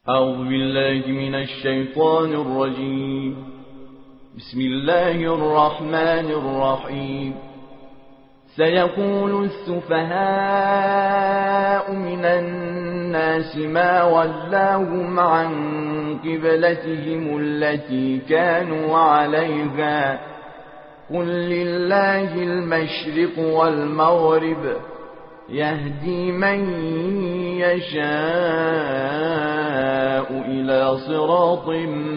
أعوذ بالله من الشيطان الرجيم. بسم الله الرحمن الرحيم. سيقول السفهاء من الناس ما ولاهم عن قبلتهم التي كانوا عليها قل لله المشرق والمغرب يهدي من يشاء إلى صراط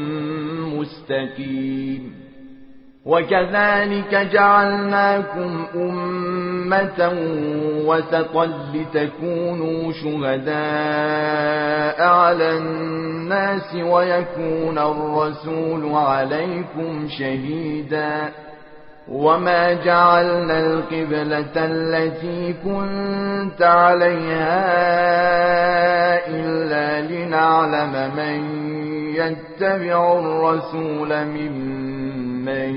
مستقيم. وكذلك جعلناكم أمة وسطا لتكونوا شهداء على الناس ويكون الرسول عليكم شهيدا. وما جعلنا القبلة التي كنت عليها إلا لنعلم من يتبع الرسول ممن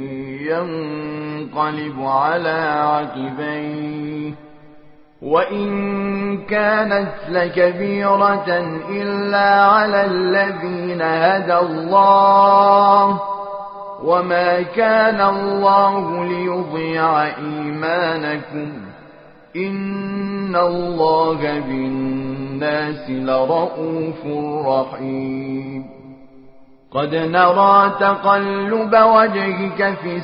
ينقلب على عقبيه وإن كانت لكبيرة إلا على الذين هدى الله وما كان الله ليضيع إيمانكم إن الله بالناس لرءوف رحيم. قد نرى تقلب وجهك في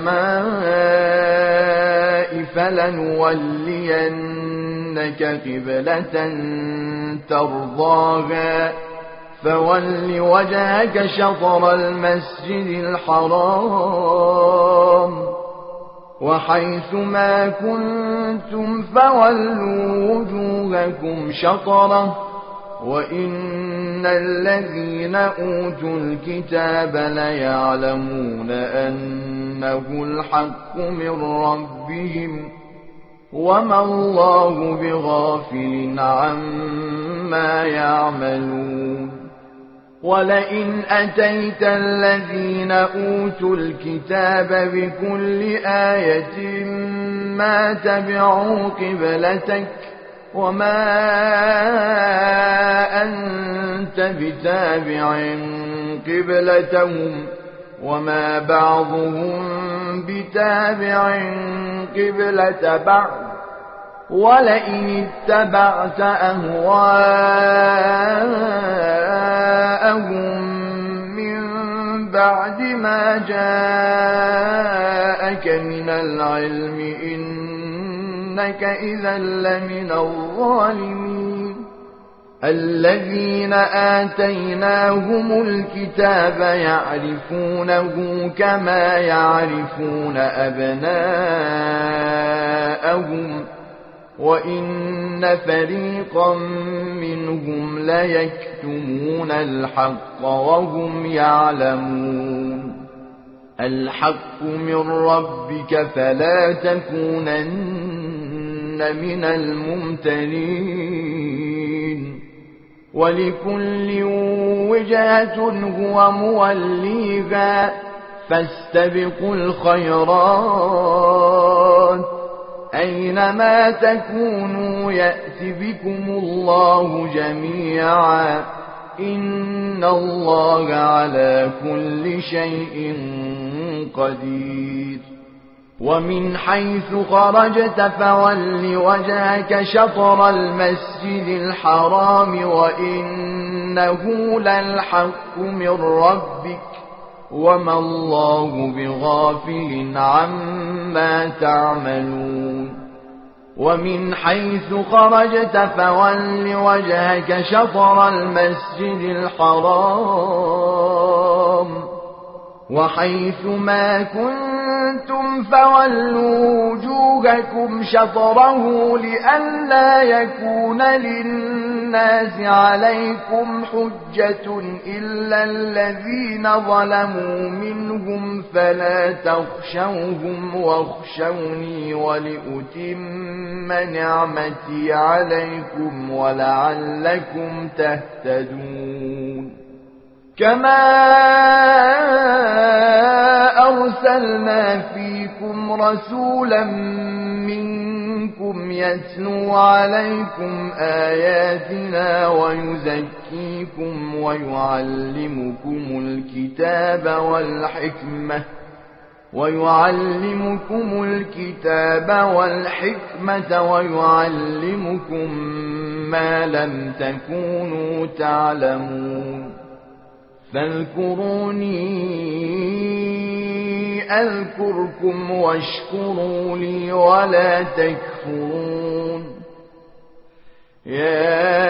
السماء فلنولينك قبلة ترضاها فول وجهك شطر المسجد الحرام وحيث ما كنتم فولوا وجوهكم شطره وإن الذين أوتوا الكتاب ليعلمون أنه الحق من ربهم وما الله بغافل عما يعملون. ولئن أتيت الذين أوتوا الكتاب بكل آية ما تبعوا قبلتك وما أنت بتابع قبلتهم وما بعضهم بتابع قبلة بعض ولئن اتبعت أهواءهم من بعد ما جاءك من العلم إنك إذا لمن الظالمين. الذين آتيناهم الكتاب يعرفونه كما يعرفون أبناءهم وإن فريقا منهم ليكتمون الحق وهم يعلمون. الحق من ربك فلا تكونن من الممترين. ولكل وجهة هو موليها فاستبقوا الخيرات أينما تكونوا يأت بكم الله جميعا إن الله على كل شيء قدير. ومن حيث خرجت فول وجهك شطر المسجد الحرام وإنه للحق من ربك وما الله بغافل عما تعملون. ومن حيث خرجت فول وجهك شطر المسجد الحرام وحيث ما كنتم فولوا وجوهكم شطره لئلا يكون للناس عليكم حجة إلا الذين ظلموا منهم فلا تخشوهم واخشوني ولأتم نعمتي عليكم ولعلكم تهتدون. كما أرسلنا فيكم رسولا منكم يتلو عليكم آياتنا ويزكيكم ويعلمكم الكتاب والحكمة ويعلمكم ما لم تكونوا تعلمون فاذكروني أذكركم واشكروا لي ولا تكفرون يا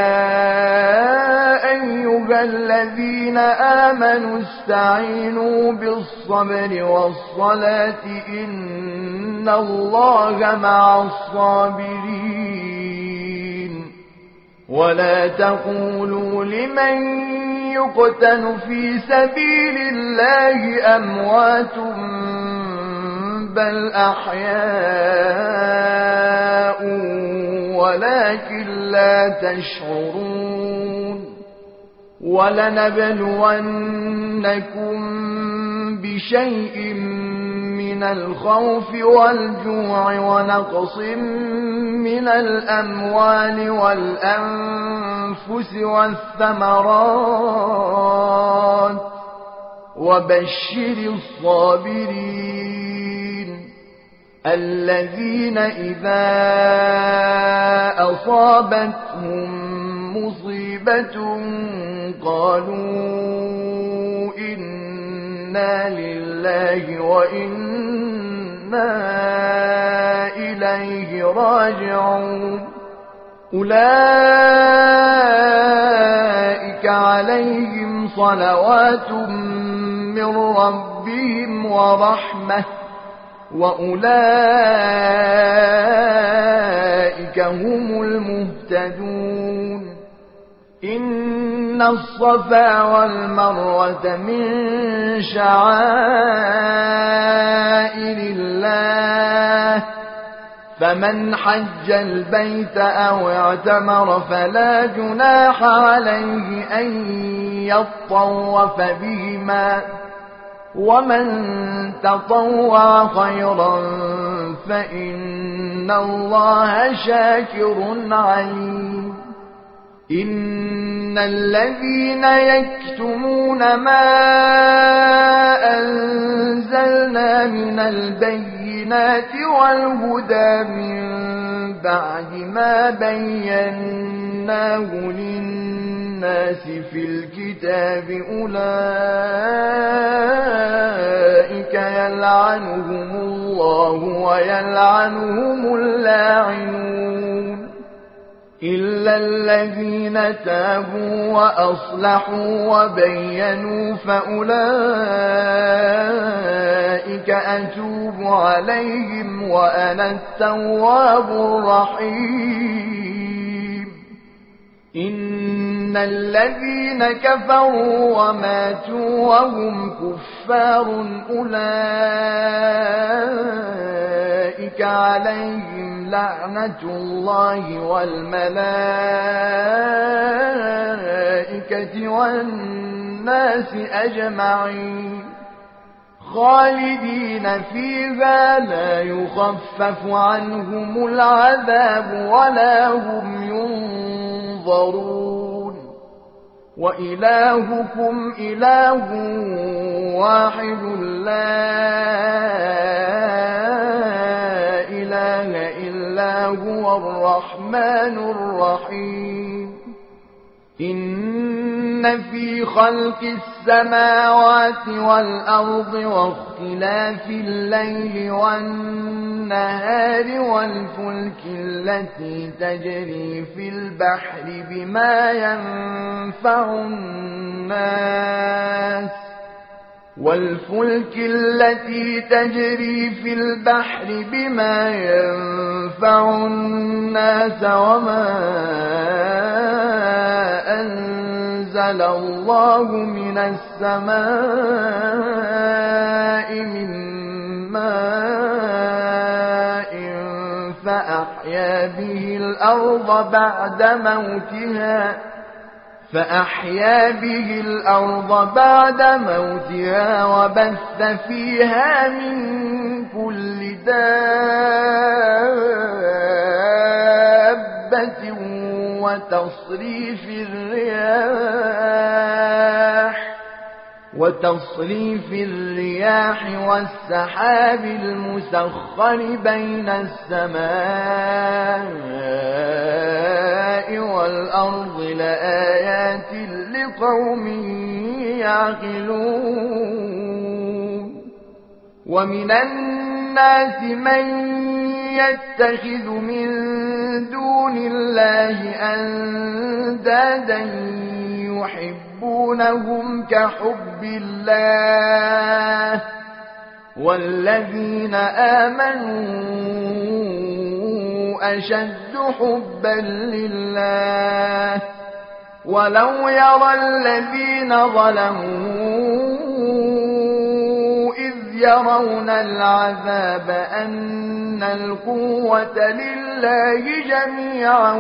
أيها الذين آمنوا استعينوا بالصبر والصلاة إن الله مع الصابرين ولا تقولوا لمن يقتل في سبيل الله أموات بل أحياء ولكن لا تشعرون ولنبلونكم بشيء من الخوف والجوع ونقص من الأموال والأنفس والثمرات وبشر الصابرين الذين إذا أصابتهم مصيبة قالوا إنا لله وإنا إليه راجعون أولئك عليهم صلوات من ربهم ورحمة وأولئك هم المهتدون إن الصفا والمروة من شعائر الله فمن حج البيت أو اعتمر فلا جناح عليه أن يطوف بهما ومن تطوع خيرا فإن الله شاكر عليم إن الذين يكتمون ما أنزلنا من البينات والهدى من بعد ما بيناه للناس في الكتاب أولئك يلعنهم الله ويلعنهم اللاعنون إلا الذين تابوا وأصلحوا وبينوا فأولئك أتوب عليهم وأنا التواب الرحيم إن الذين كفروا وماتوا وهم كفار أولئك عليهم لعنة الله والملائكة والناس أجمعين خالدين فيها لا يخفف عنهم العذاب ولا هم ينظرون وإلهكم إله واحد لا إله إلا هو الرحمن الرحيم إن في خلق السماوات والأرض واختلاف الليل والنهار والفلك التي تجري في البحر بما ينفع الناس وما أنزل الله من السماء من ماء فأحيا به الأرض بعد موتها وبث فيها من كل دابة دابة وتصريف الرياح والسحاب المسخر بين السماء والأرض لآيات لقوم يعقلون ومن الناس من يتخذ من دون الله أندادا يحبونهم كحب الله والذين آمنوا أشد حبا لله ولو يرى الذين ظلموا إذ يرون العذاب أن القوة لله جميعا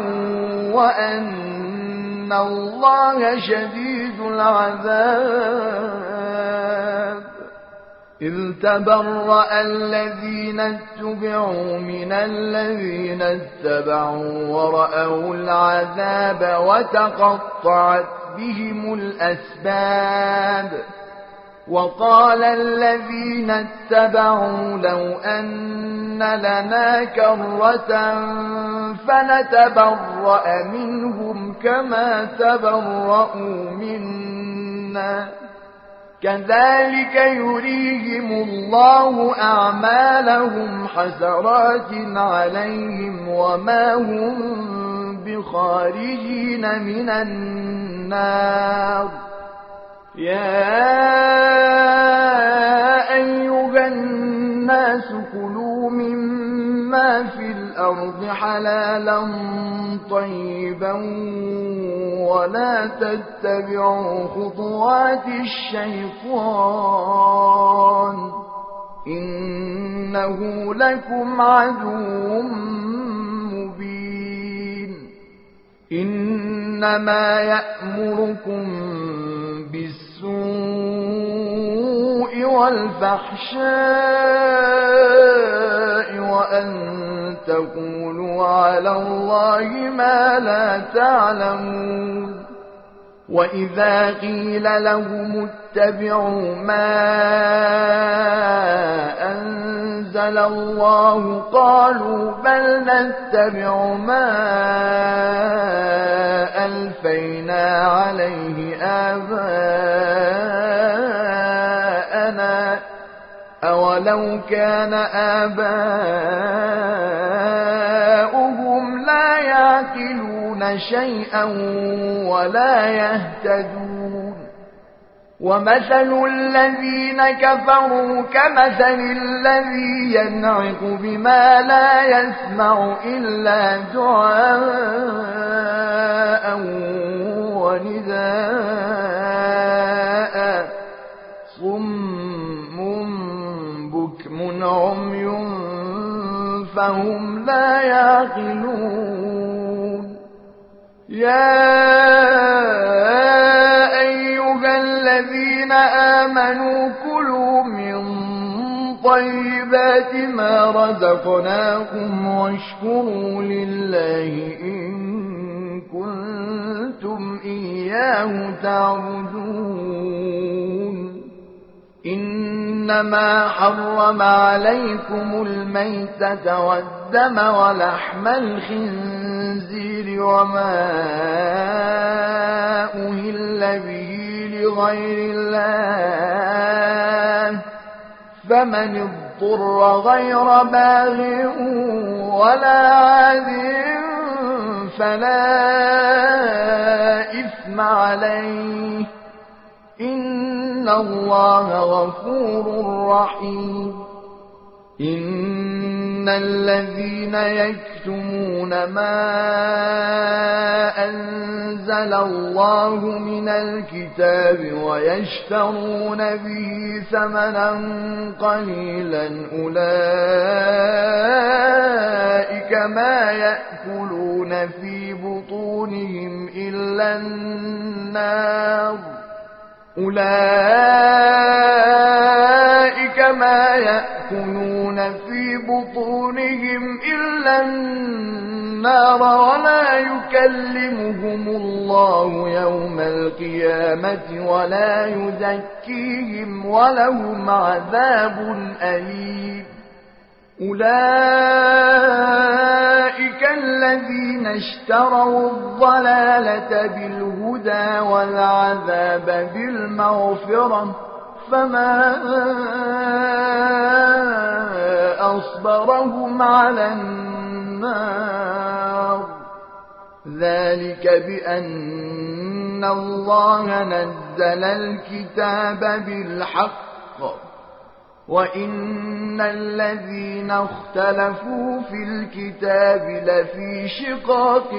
وأن الله شديد العذاب إذ تبرأ الذين اتبعوا من الذين اتبعوا ورأوا العذاب وتقطعت بهم الأسباب وقال الذين اتبعوا لو أن لنا كرة فنتبرأ منهم كما تبرأوا منا كذلك يريهم الله أعمالهم حسرات عليهم وما هم بخارجين من النار يا أيها الناس كلوا مما في الأرض حلالا طيبا ولا تتبعوا خطوات الشيطان إنه لكم عدو مبين إنما يأمركم بالسوء والفحشاء وأن تقولوا على الله ما لا تعلمون وإذا قيل لهم اتبعوا ما أنزل الله قالوا بل نتبع ما ألفينا عليه آباءنا أولو كان آباؤهم لا يعقلون شيئا ولا يهتدون ومثل الذين كفروا كمثل الذي ينعق بما لا يسمع إلا دعاء ونداء صم بكم عمي فهم لا يعقلون يا أيها الذين آمنوا كلوا من طيبات ما رزقناكم واشكروا لله إن كنتم إياه تعبدون إنما حرم عليكم الميتة والدم ولحم الخنزير وما أهل به لغير الله فمن اضطر غير باغ ولا عاد فلا إثم عليه إن الله غفور رحيم إن الذين يكتمون ما أنزل الله من الكتاب ويشترون به ثمنا قليلا أولئك ما يأكلون في بطونهم إلا النار أولئك ما يأكلون في بطونهم إلا النار النار ولا يكلمهم الله يوم القيامة ولا يزكيهم ولهم عذاب أليم أولئك الذين اشتروا الضلالة بالهدى والعذاب بالمغفرة فما أصبرهم على النار ذلك بأن الله نزل الكتاب بالحق وإن الذين اختلفوا في الكتاب لفي شقاق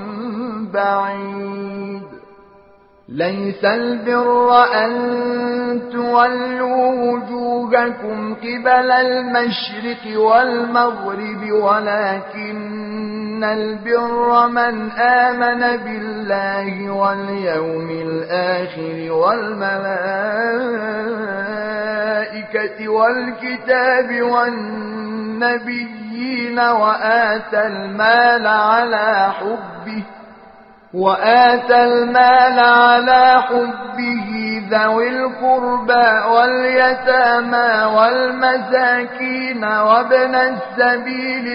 بعيد ليس البر أن تولوا وجوهكم قبل المشرق والمغرب ولكن البر من آمن بالله واليوم الآخر والملائكة والكتاب والنبيين وآتى المال على حبه ذوي القربى واليتامى والمساكين وابن السبيل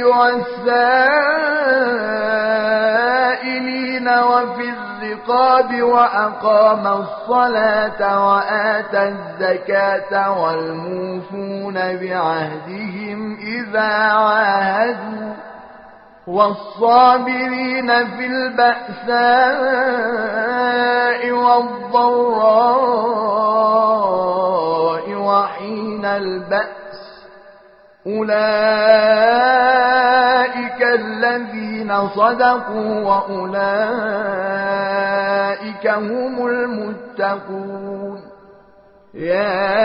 والسائلين وفي الرقاب وأقام الصلاة وآتى الزكاة والموفون بعهدهم إذا عاهدوا والصابرين في البأساء والضراء وحين البأس أولئك الذين صدقوا وأولئك هم المتقون يا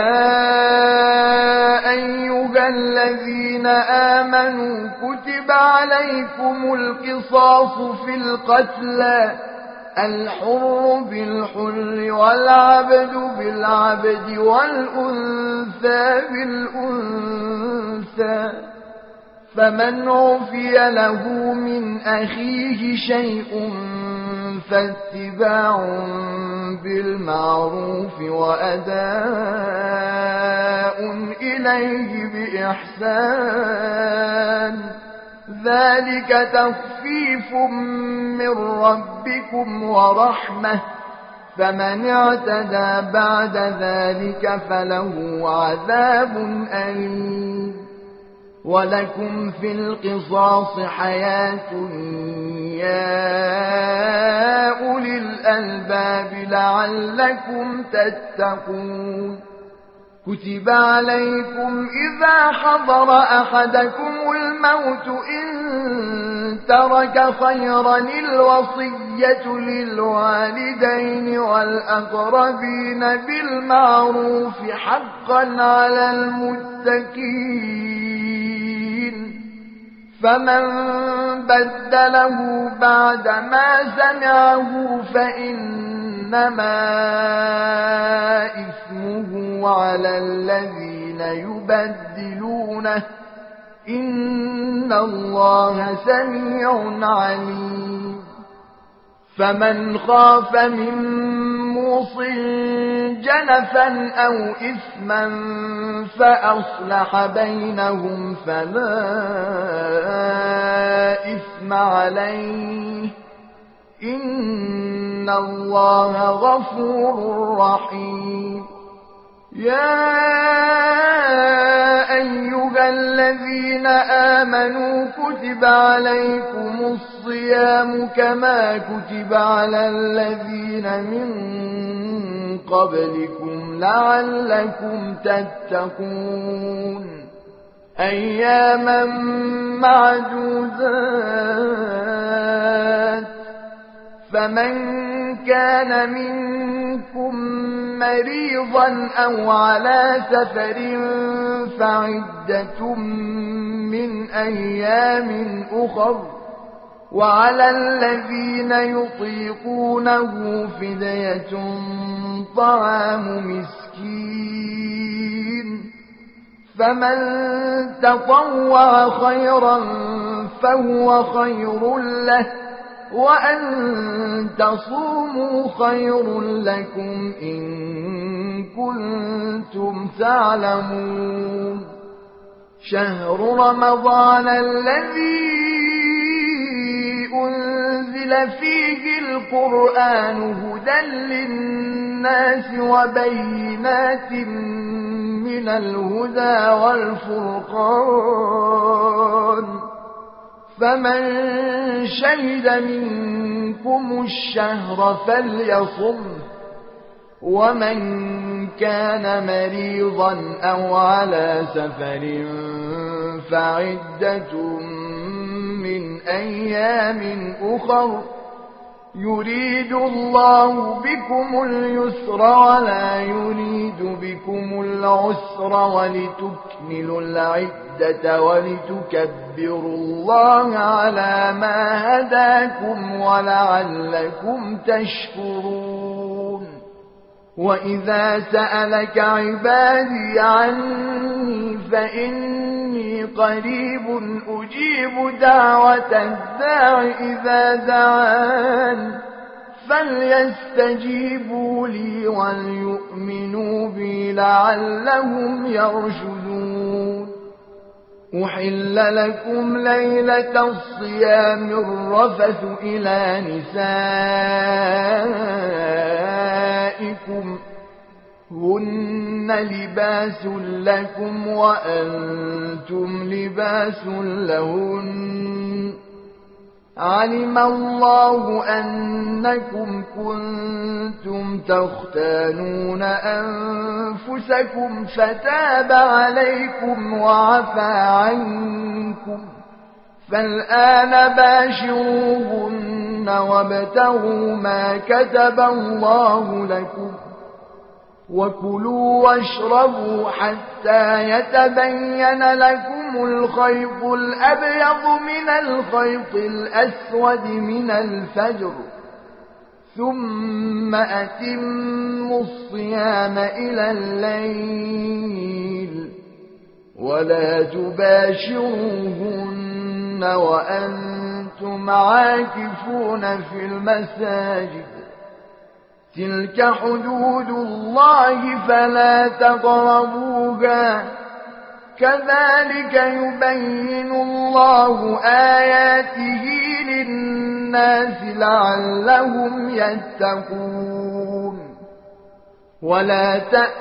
أيها الذين آمنوا كتب عليكم القصاص في القتلى الحر بالحر والعبد بالعبد والأنثى بالأنثى فمن عفي له من أخيه شيء فاتباع بالمعروف وأداء إليه بإحسان ذلك تخفيف من ربكم ورحمة فمن اعتدى بعد ذلك فله عذاب أليم ولكم في القصاص حياة يا أولي الألباب لعلكم تتقون كتب عليكم إذا حضر أحدكم الموت إن ترك خيرا الوصية للوالدين والأقربين بالمعروف حقا على المتقين فمن بدله بعدما سمعه فإنما إثمه على الذين يبدلونه إن الله سميع عليم فمن خاف من موص جنفا أو إثما فأصلح بينهم فلا إثم عليه إن الله غفور رحيم يا أيها الذين آمنوا كتب عليكم الصيام كما كتب على الذين من قبلكم لعلكم تتقون أياما معدودات فمن كان منكم مريضا أو على سفر فعدة من أيام أخر وعلى الذين يطيقونه فدية طعام مسكين فمن تطوع خيرا فهو خير له، وأن تصوموا خير لكم إن كنتم تعلمون. شهر رمضان الذي أنزل فيه القرآن هدى للناس وبينات من الهدى والفرقان، فمن شهد منكم الشهر فليصم، ومن كان مريضا أو على سفر فعدة من أيام أخر، يريد الله بكم اليسر ولا يريد بكم العسر، ولتكملوا العدة ولتكبروا الله على ما هداكم ولعلكم تشكرون. وإذا سألك عبادي عني فإني قريب أجيب دعوة الداع إذا دعان، فليستجيبوا لي وليؤمنوا بي لعلهم يرشدون. أحل لكم ليلة الصيام الرفث إلى نسائكم، هن لباس لكم وأنتم لباس لهن، علم الله أنكم كنتم تختانون أنفسكم فتاب عليكم وعفى عنكم، فالآن باشروهن وابتغوا ما كتب الله لكم، وكلوا واشربوا حتى يتبين لكم الخيط الأبيض من الخيط الأسود من الفجر، ثم أتموا الصيام إلى الليل، ولا تباشروهن وأنتم عاكفون في المساجد، تلك حدود الله فلا تقربوها، كذلك يبين الله آياته للناس لعلهم يتقون. ولا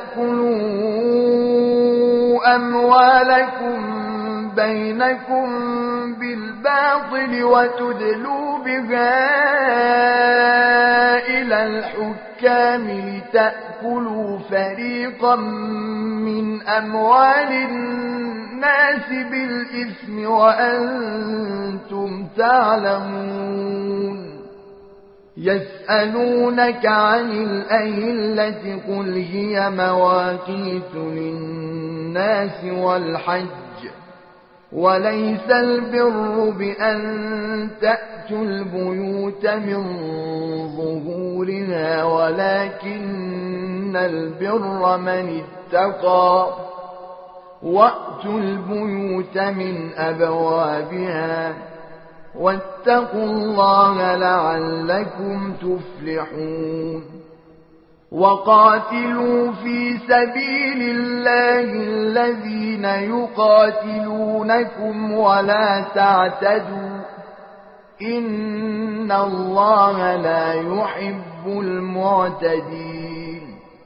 تأكلوا أموالكم بينكم بالباطل وتدلوا بها إلى الحكام لتأكلوا فريقا من أموال الناس بالإثم وأنتم تعلمون. يسألونك عن الأهلة قل هي مواقيت للناس والحج، وليس البر بأن تأتوا البيوت من ظهورها، ولكن البر من اتقى، وأتوا البيوت من أبوابها، واتقوا الله لعلكم تفلحون. وقاتلوا في سبيل الله الذين يقاتلونكم ولا تعتدوا، إن الله لا يحب المعتدين.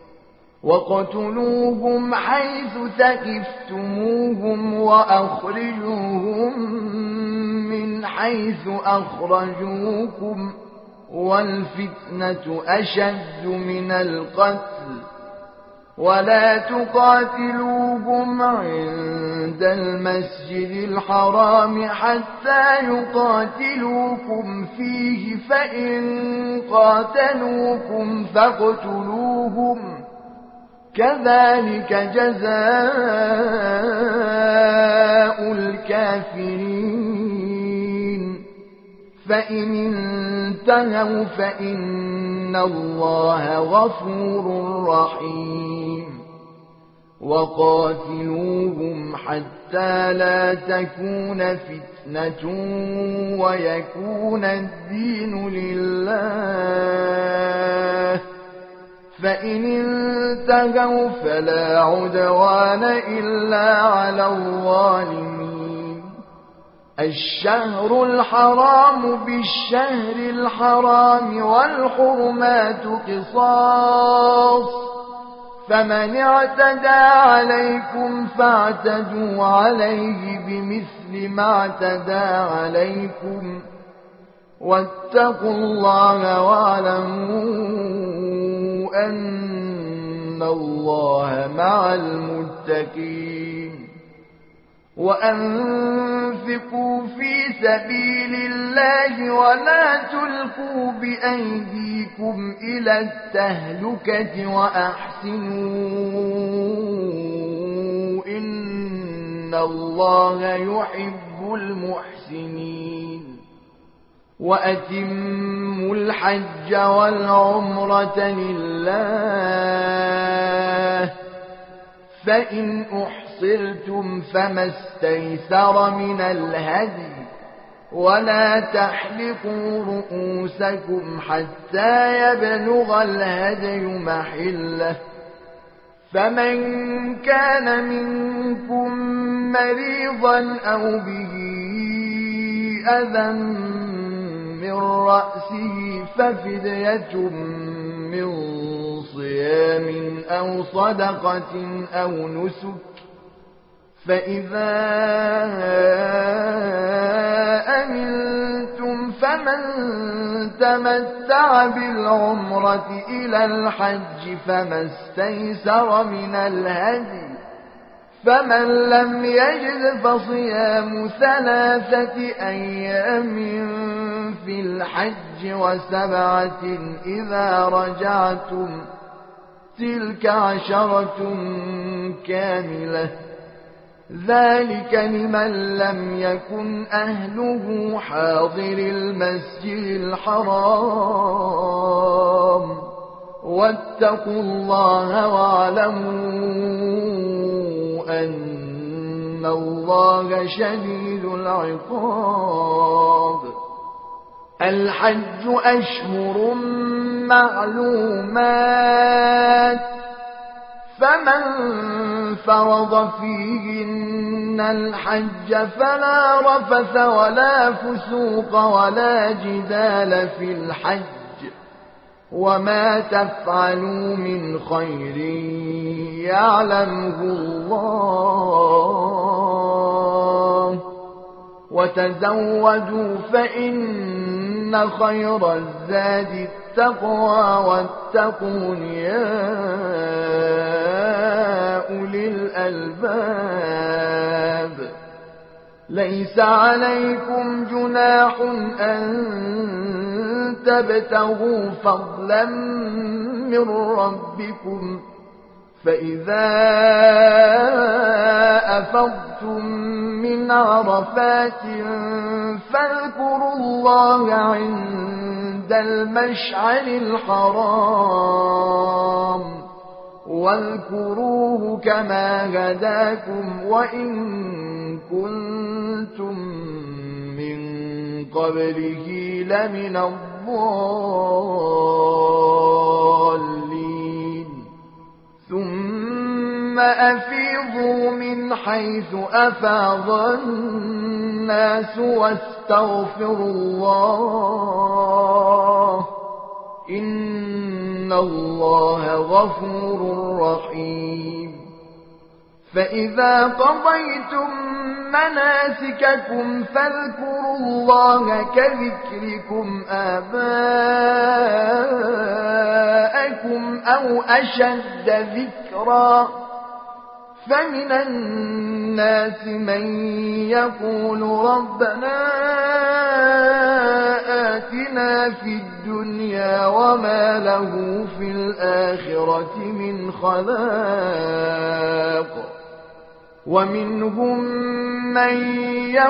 وقتلوهم حيث ثقفتموهم وأخرجوهم من حيث أخرجوكم، والفتنة أشد من القتل، ولا تقاتلوهم عند المسجد الحرام حتى يقاتلوكم فيه، فإن قاتلوكم فاقتلوهم، كذلك جزاء الكافرين. فإن انتهوا فإن الله غفور رحيم. وقاتلوهم حتى لا تكون فتنة ويكون الدين لله، فإن انتهوا فلا عدوان إلا على الظالمين. الشهر الحرام بالشهر الحرام والحرمات قصاص، فمن اعتدى عليكم فاعتدوا عليه بمثل ما اعتدى عليكم، واتقوا الله واعلموا أن الله مع المتقين. وأنفقوا في سبيل الله ولا تلقوا بأيديكم إلى التهلكة وأحسنوا إن الله يحب المحسنين. وأتموا الحج والعمرة لله، فإن أحصرتم فما استيسر من الهدي، ولا تحلقوا رؤوسكم حتى يبلغ الهدي محله، فمن كان منكم مريضا أو به أذى من رأسه ففدية من صيام أو صدقة أو نسك، فإذا أمنتم فمن تمتع بالعمرة إلى الحج فما استيسر من الهدي، فمن لم يجد فصيام 3 أيام في الحج و7 إذا رجعتم، تلك 10 كاملة، ذلك لمن لم يكن أهله حاضر المسجد الحرام. واتقوا الله واعلموا أن الله شديد العقاب. الحج أشهر معلومات، فمن فرض فيهن الحج فلا رفث ولا فسوق ولا جدال في الحج، وما تفعلوا من خير يعلمه الله، وتزودوا فإن خير الزاد التقوى، واتقون يا أولي الألباب. ليس عليكم جناح أن تبتغوا فضلا من ربكم، فإذا أفضتم من عرفات فاذكروا الله عند المشعر الحرام، واذكروه كما هداكم وإن كنتم من قبله لمن الضالين. ثم أفيضوا من حيث أفاض الناس واستغفروا الله، إن الله غفور رحيم. فإذا قضيتم مناسككم فاذكروا الله كذكركم آباءكم أو أشد ذكرا، فمن الناس من يقول ربنا آتنا في الدنيا وما له في الآخرة من خلاق، ومنهم من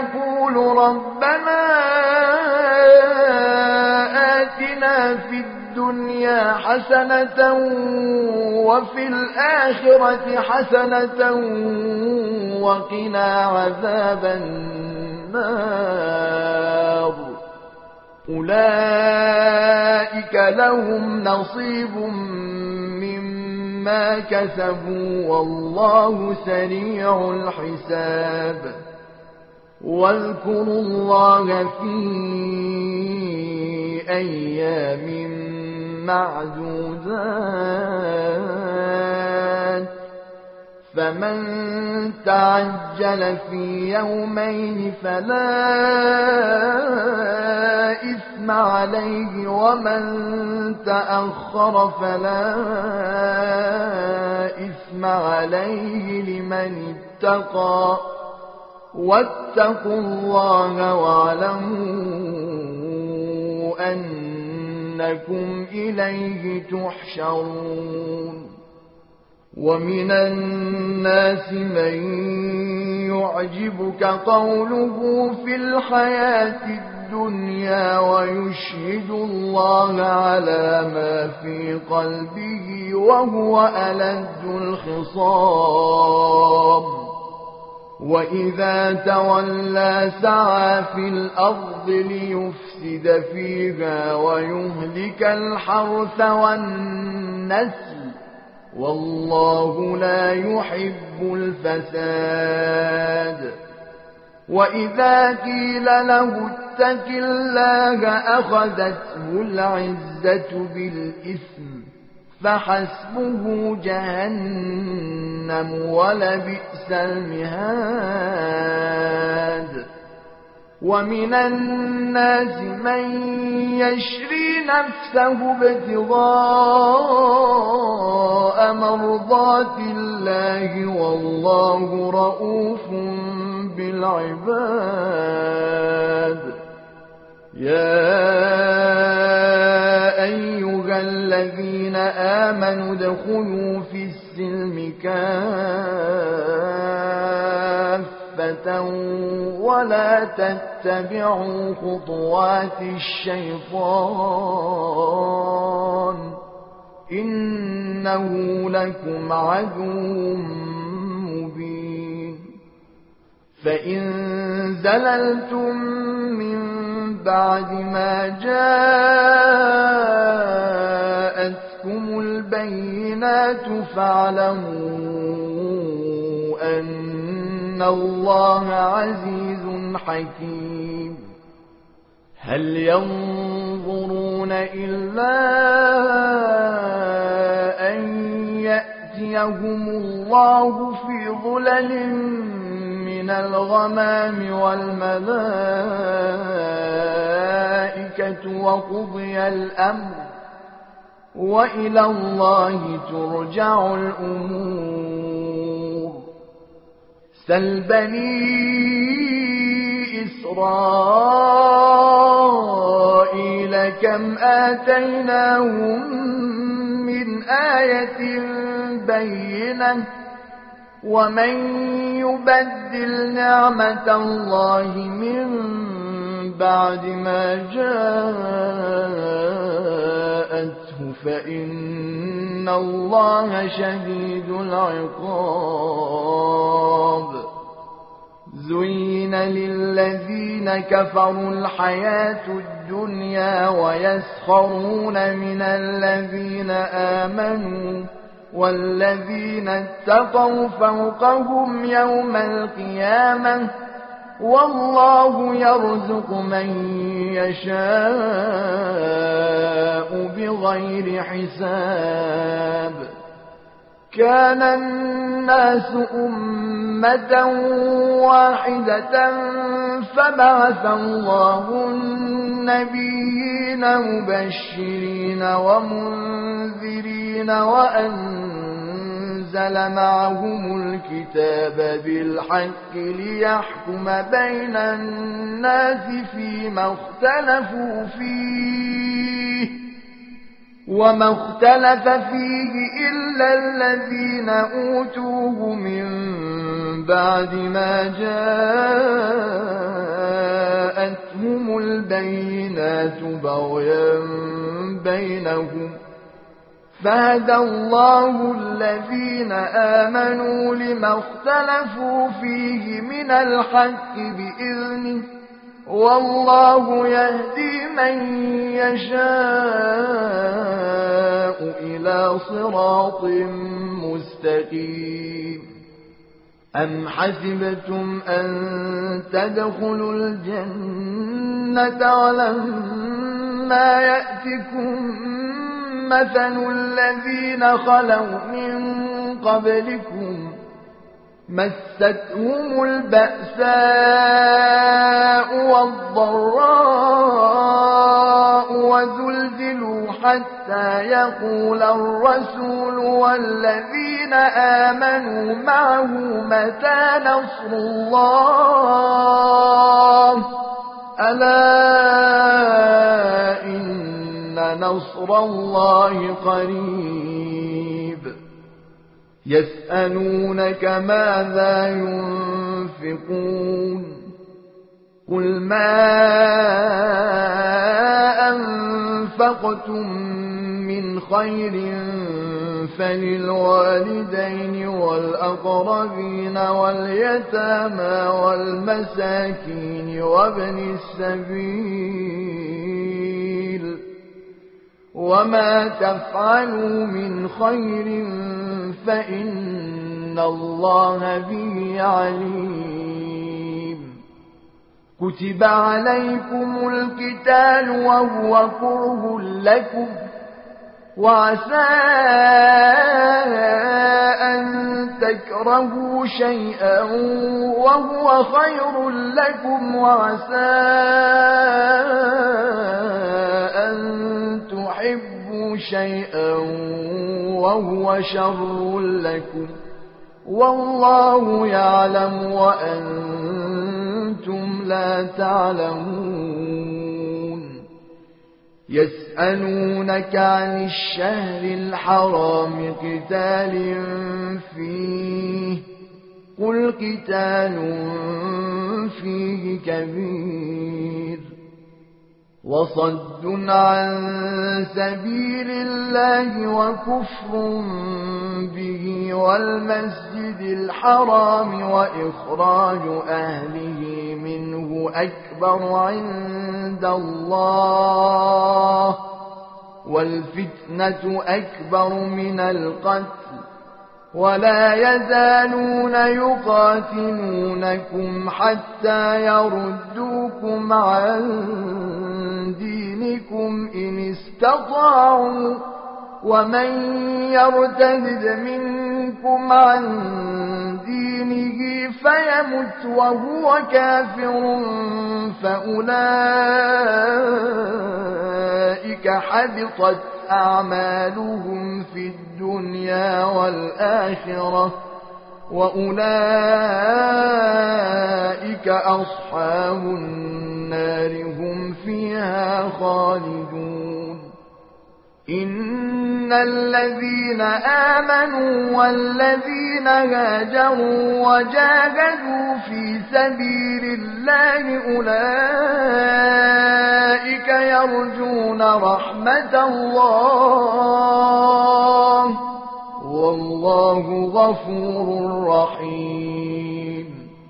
يقول ربنا آتنا في الدنيا الدنيا حسنة وفي الآخرة حسنة وقنا عذاب النار أولئك لهم نصيب مما كسبوا والله سريع الحساب واذكروا الله في أيام معدودات فمن تعجل في يومين فلا إثم عليه ومن تأخر فلا إثم عليه لمن اتقى واتقوا الله واعلموا أنكم إليه تحشرون ومن الناس من يعجبك قوله في الحياة الدنيا ويشهد الله على ما في قلبه وهو ألد الخصام وإذا تولى سعى في الأرض ليفسد فيها ويهلك الحرث والنسل والله لا يحب الفساد وإذا قيل له اتق الله أخذته العزة بالإثم فحسبه جهنم ولبئس المهاد ومن الناس من يشري نفسه ابتغاء مرضات الله والله رؤوف بالعباد يا أيها الذين آمنوا ادخلوا في السلم كافة ولا تتبعوا خطوات الشيطان إنه لكم عدو مبين فإن زللتم من بعد ما جاءتكم البينات فاعلموا أن الله عزيز حكيم هل ينظرون إلا أن يأتيهم الله في ظلل من الغمام والملائكة وقضي الأمر وإلى الله ترجع الأمور سل بني إسرائيل كم آتيناهم من آية بينة ومن يبدل نعمة الله من بعد ما جاءته فإن الله شديد العقاب زين للذين كفروا الحياة الدنيا ويسخرون من الذين آمنوا والذين اتقوا فوقهم يوم القيامة والله يرزق من يشاء بغير حساب كان الناس أمة واحدة فبعث الله النبيين مبشرين ومنذرين وأنزل معهم الكتاب بالحق ليحكم بين الناس فيما اختلفوا فيه وما اختلف فيه إلا الذين أوتوه من بعد ما جاءتهم البينات بغيا بينهم فهدى الله الذين آمنوا لما اختلفوا فيه من الحق بإذنه والله يهدي من يشاء إلى صراط مستقيم أم حسبتم أن تدخلوا الجنة ولما يأتكم مثل الذين خلوا من قبلكم مستهم البأساء والضراء وزلزلوا حتى يقول الرسول والذين آمنوا معه متى نصر الله ألا إن نصر الله قريب يسألونك ماذا ينفقون قل ما أنفقتم من خير فللوالدين والأقربين واليتامى والمساكين وابن السبيل وما تفعلوا من خير فإن الله به عليم كتب عليكم القتال وهو كره لكم وعسى أن تكرهوا شيئا وهو خير لكم وعسى أن تحبوا شيئا وهو شر لكم والله يعلم وأنتم لا تعلمون يسألونك عن الشهر الحرام قتال فيه قل قتال فيه كبير وصد عن سبيل الله وكفر به والمسجد الحرام وإخراج أهله منه أكبر عند الله والفتنة أكبر من القتل ولا يزالون يقاتلونكم حتى يردوكم عن دينكم إن استطاعوا ومن يرتد منكم عن دينه فيمت وهو كافر فأولئك حبطت أعمالهم في الدنيا والآخرة وأولئك أصحاب النار هم فيها خالدون إن الذين آمنوا والذين هاجروا وجاهدوا في سبيل الله أولئك يرجون رحمة الله والله غفور رحيم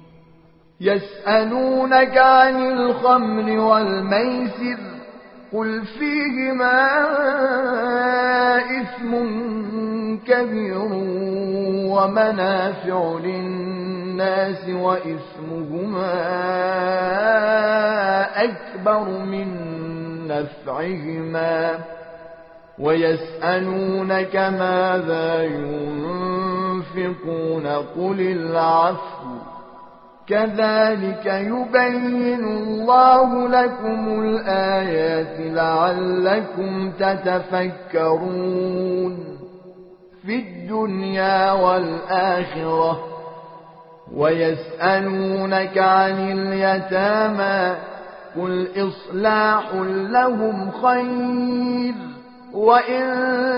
يسألونك عن الخمر والميسر قل فيهما إثم كبير ومنافع للناس وإثمهما أكبر من نفعهما ويسألونك ماذا ينفقون قل العفو كذلك يبين الله لكم الآيات لعلكم تتفكرون في الدنيا والآخرة ويسألونك عن اليتامى قل إصلاح لهم خير وإن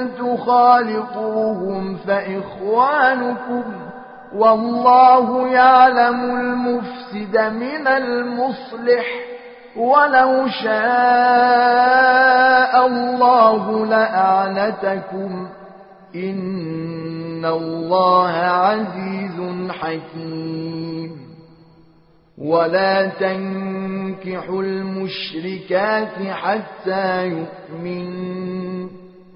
تخالطوهم فإخوانكم والله يعلم المفسد من المصلح ولو شاء الله لأعنتكم إن الله عزيز حكيم ولا تنكحوا المشركات حتى يؤمنوا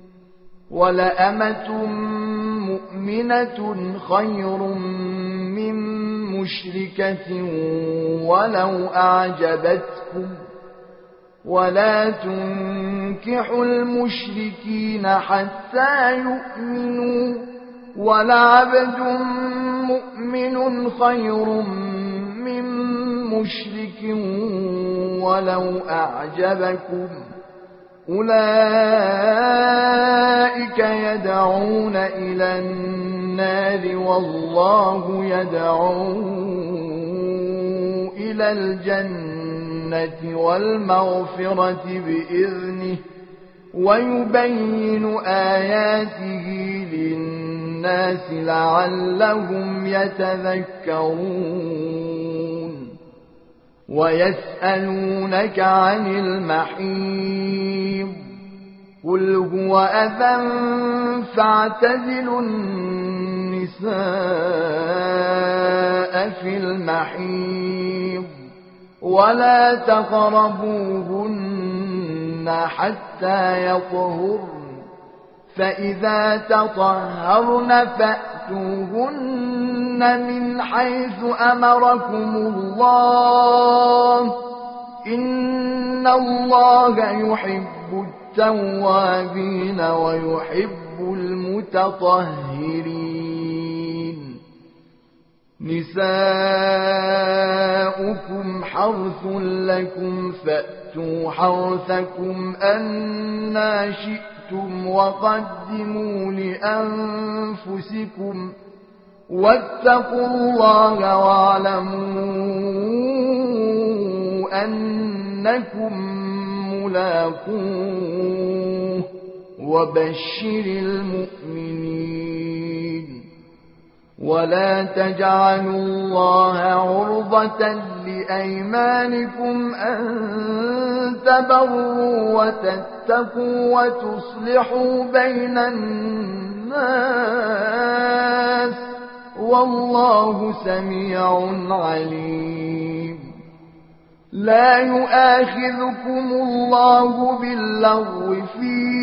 ولأمة مؤمنة خير من مشركة ولو أعجبتكم ولا تنكحوا المشركين حتى يؤمنوا ولعبد مؤمن خير من مشرك ولو أعجبكم أولئك يدعون إلى النار والله يدعو إلى الجنة والمغفرة بإذنه ويبين آياته للناس لعلهم يتذكرون ويسألونك عن المحيض قل هو أذى فاعتزلوا النساء في المحيض ولا تقربوهن حتى يطهرن فإذا تطهرن فأتوهن من حيث أمركم الله إن الله يحب التوابين ويحب المتطهرين نساؤكم حرث لكم فأتوا حرثكم أنى شئتم وقدموا لأنفسكم واتقوا الله واعلموا أنكم ملاقوه وبشر المؤمنين ولا تجعلوا الله عرضة لأيمانكم أن تبروا وتتقوا وتصلحوا بين الناس والله سميع عليم لا يؤاخذكم الله باللغو في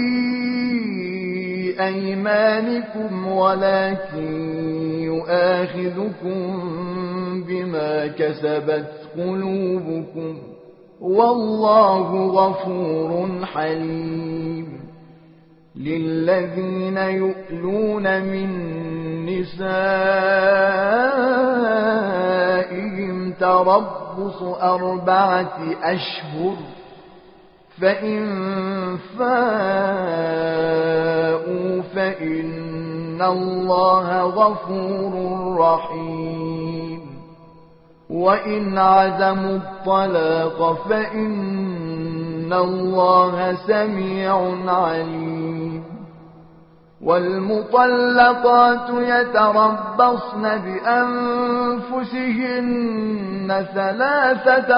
أيمانكم ولكن يؤاخذكم بما كسبت قلوبكم والله غفور حليم للذين يؤلون من نسائهم تربص 4 أشهر فإن فاءوا فإن الله غفور رحيم وإن عزموا الطلاق فإن الله سميع عليم والمطلقات يتربصن بأنفسهن 3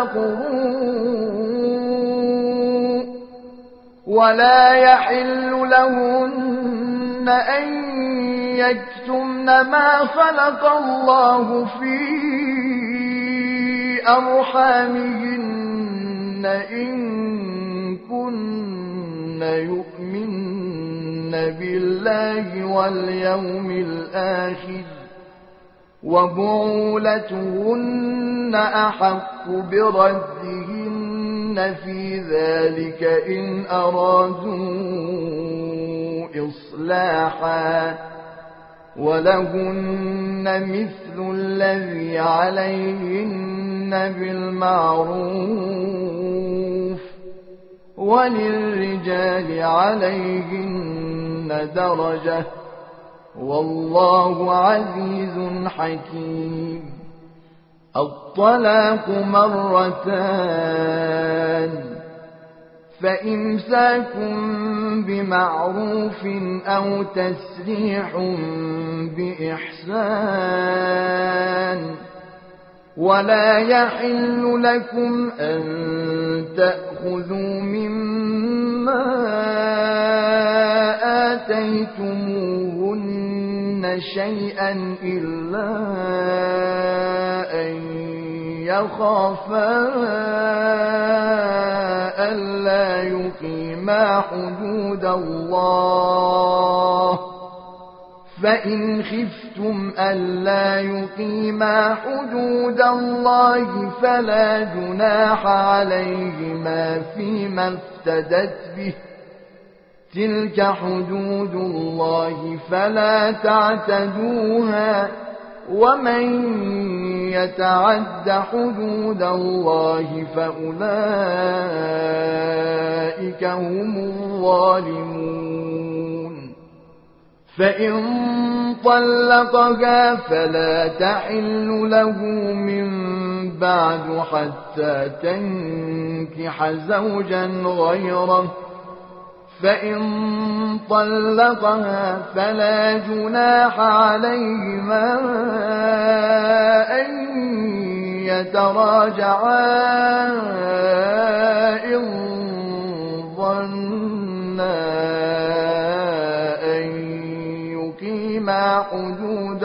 قروء ولا يحل لهن أن يكتمن ما خلق الله في أرحامهن إن كن يؤمن بالله واليوم الآخر وبعولتهن أحق بردهن في ذلك إن أرادوا إصلاحا ولهن مثل الذي عليهن بالمعروف وللرجال عليهن درجة والله عزيز حكيم الطلاق 2 فإمساك بمعروف أو تسريح بإحسان ولا يحل لكم أن تأخذوا مما ما آتيتموهن شيئا إلا أن يخافا ألا يقيما حدود الله، فإن خفتم ألا يقيما حدود الله فلا جناح عليهما فيما افتدت به، تلك حدود الله فلا تعتدوها، ومن يتعد حدود الله فأولئك هم الظالمون. فإن طلقها فلا تحل له من بعد حتى تنكح زوجا غيره، فإن طلقها فلا جناح عليهما أن يتراجعا إن ظنا أن يقيما حدود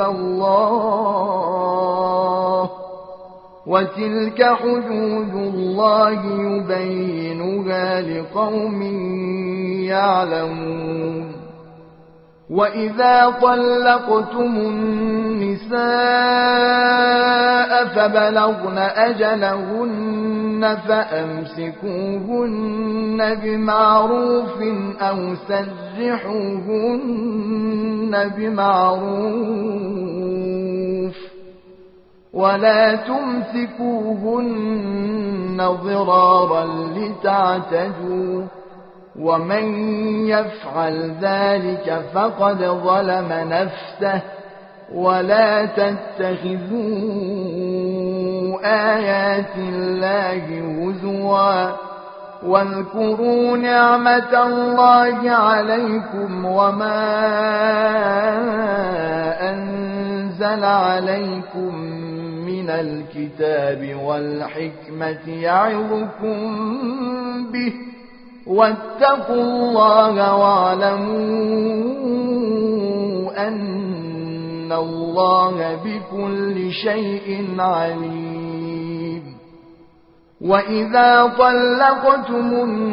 الله، وتلك حدود الله يبينها لقوم يعلمون. وإذا طلقتم النساء فبلغن أجلهن فأمسكوهن بمعروف أو سرحوهن بمعروف، ولا تمسكوهن ضرارا لتعتدوا، ومن يفعل ذلك فقد ظلم نفسه. ولا تتخذوا آيات الله هزوا، واذكروا نعمة الله عليكم وما أنزل عليكم من الكتاب والحكمة يعظكم به، واتقوا الله واعلموا أن الله بكل شيء عليم. وإذا طلقتم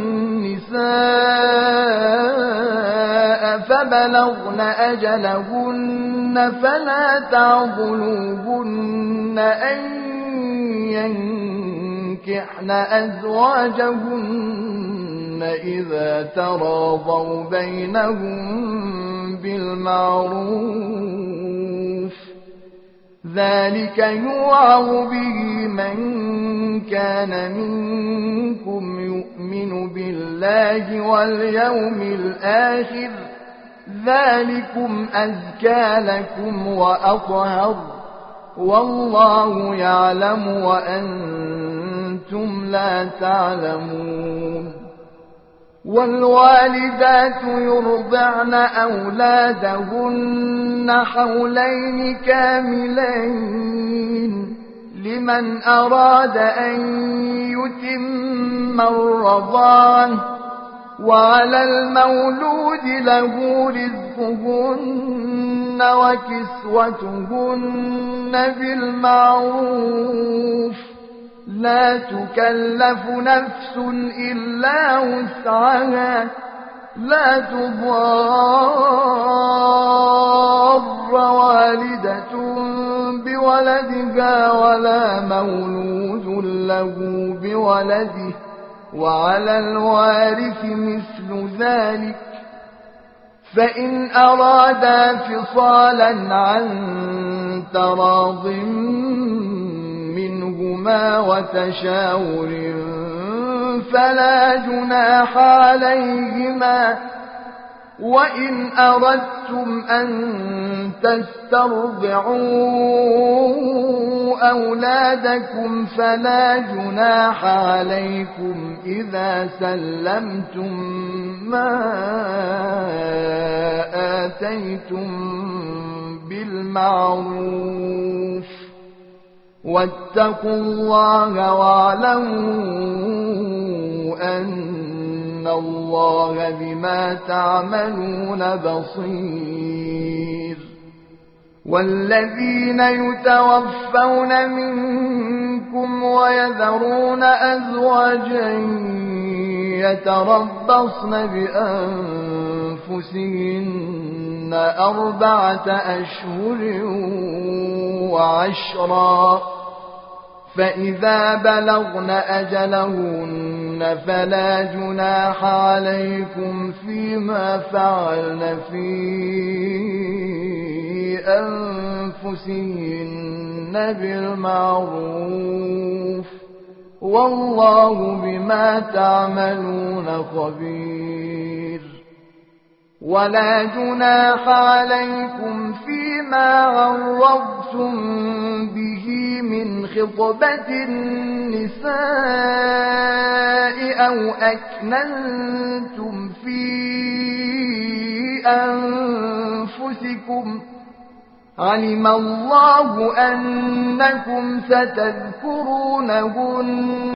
النساء فبلغن أجلهن فلا تعضلوهن أن ينكحن أزواجهن إذا تراضوا بينهم بالمعروف، ذلك يوعظ به من كان منكم يؤمن بالله واليوم الآخر، ذلكم أزكى لكم وأطهر، والله يعلم وأنتم لا تعلمون. والوالدات يرضعن أولادهن حولين كاملين لمن أراد أن يتم الرضاعة، وعلى المولود له رزقهن وكسوتهن بالمعروف، لا تكلف نفس إلا وسعها، لا تضار والدة بولدها ولا مولود له بولده، وعلى الوارث مثل ذلك، فإن أرادا فصالا عن تراض منهما وتشاور فلا جناح عليهما. وإن أردتم أن تسترضعوا أولادكم فلا جناح عليكم إذا سلمتم ما آتيتم بالمعروف، واتقوا الله واعلموا أن إن الله بما تعملون بصير. والذين يتوفون منكم ويذرون أزواجا يتربصن بأنفسهن 4 أشهر وعشرا، فإذا بلغن أجلهن فلا جناح عليكم فيما فعلن في أنفسهن بالمعروف، والله بما تعملون خبير. ولا جناح عليكم فيما عرضتم به من خطبة النساء أو أكننتم في أنفسكم، علم الله أنكم ستذكرونهن